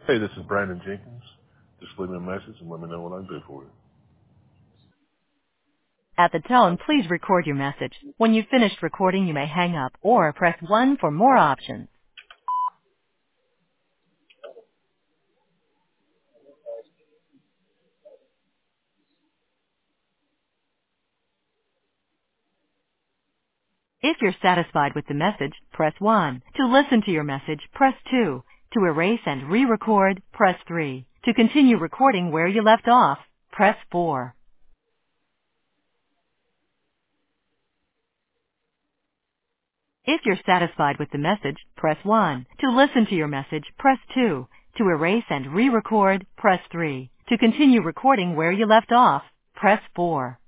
Hey, this is Brandon Jenkins. Just leave me a message and let me know what I can do for you. At the tone, please record your message. When you've finished recording, you may hang up or press 1 for more options. If you're satisfied with the message, press 1. To listen to your message, press 2. To erase and re-record, press 3. To continue recording where you left off, press 4. If you're satisfied with the message, press 1. To listen to your message, press 2. To erase and re-record, press 3. To continue recording where you left off, press 4.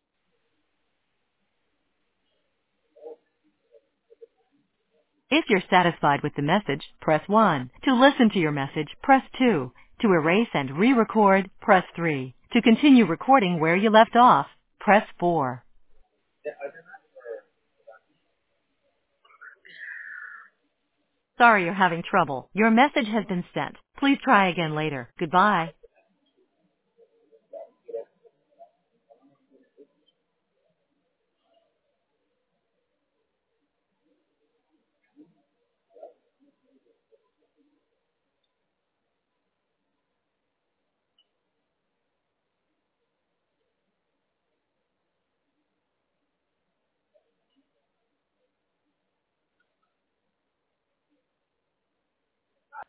If you're satisfied with the message, press 1. To listen to your message, press 2. To erase and re-record, press 3. To continue recording where you left off, press 4. Sorry you're having trouble. Your message has been sent. Please try again later. Goodbye.